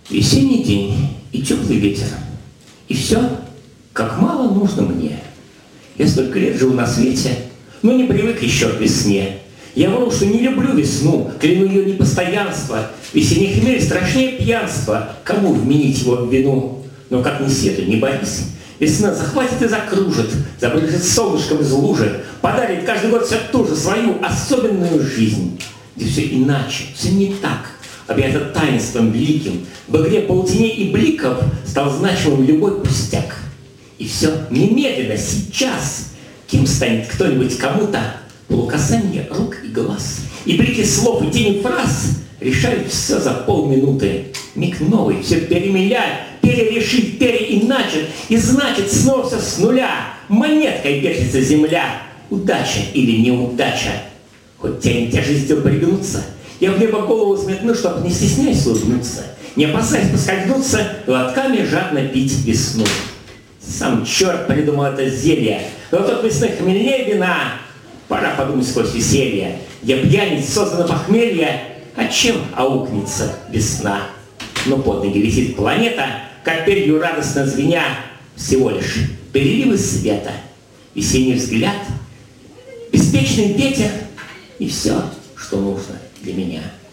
Весенний день и теплый ветер. И все, как мало нужно мне. Я столько лет живу на свете, но не привык еще к весне. Я вру, что не люблю весну, кляну ее непостоянство. Весенний хмель страшнее пьянства. Кому вменить его в вину? Но как ни сетуй, не борись. Весна захватит и закружит, забрызжет солнышком из лужи, подарит каждый год все ту же свою особенную жизнь, где все иначе, все не так, объято таинством великим. В игре паутиней и бликов стал значимым любой пустяк. И все немедленно, сейчас, кем станет кто-нибудь кому-то, полукасанье рук и глаз, и блики слов и тени фраз решают все за полминуты. Миг новый, все перемеляет, перерешит, переиначит, и значит снова все с нуля. Монеткой вертится земля. Удача или неудача. Хоть тянет тяжестью пригнуться, я в небо голову взметну, чтоб не стесняясь улыбнуться, не опасаясь поскользнуться, глотками жадно пить весну. Сам черт придумал это зелье, но тот весны хмельнее вина. Пора подумать сквозь веселье, где пьяниц создано похмелье, а чем аукнется весна? Но под ноги летит планета, как перью радостно звеня, всего лишь переливы света, весенний взгляд, беспечный ветер и все, что нужно для меня.